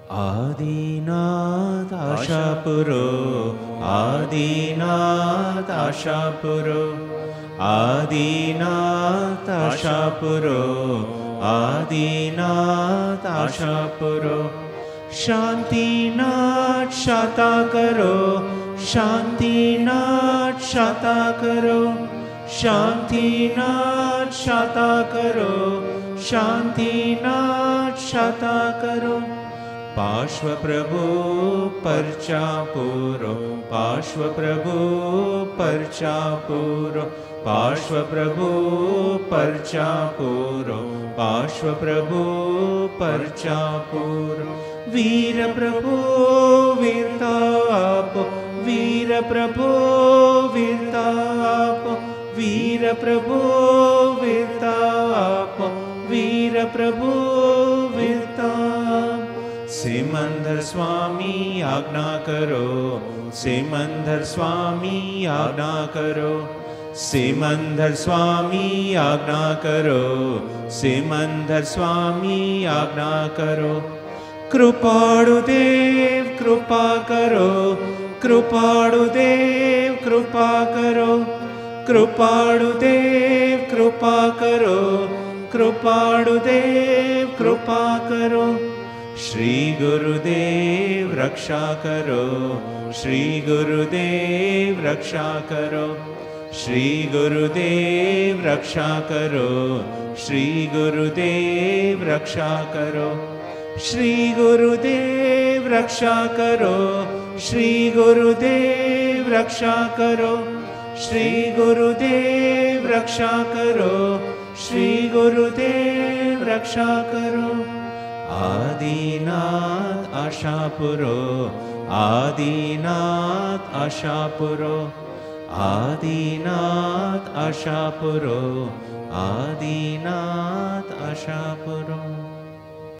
आदिनाथ आशापुरो आदिनाथ आशापुरो आदिनाथ आशापुरो आदिनाथ आशापुरो शांतिनाथ शाता करो शांतिनाथ शाता करो शांतिनाथ शाता करो शांतिनाथ शाता करो पार्श्वप्रभु पर्चापुरो पार्श्वप्रभु पर्चापुरो पार्श्वप्रभु पर्चापुरो पार्श्वप्रभु पर्चापुरो वीरप्रभु वीरतापो वीरप्रभु वीरतापो वीरप्रभु वीरतापो वीरप्रभु वीरतापो सिमंदर स्वामी आज्ञा करो सिमंदर स्वामी आज्ञा करो सिमंदर स्वामी आज्ञा करो सिमंदर स्वामी आज्ञा करो कृपाळुदेव कृपा करो कृपाळुदेव कृपा करो कृपाळुदेव कृपा करो कृपाळुदेव कृपा करो श्री गुरुदेव रक्षा करो श्री गुरुदेव रक्षा करो श्री गुरुदेव रक्षा करो श्री गुरुदेव रक्षा करो श्री गुरुदेव रक्षा करो श्री गुरुदेव रक्षा करो श्री गुरुदेव रक्षा करो श्री गुरुदेव रक्षा करो आदिनाथ आशापुरो आदिनाथ आशापुरो आदिनाथ आशापुरो आदिनाथ आशापुरो।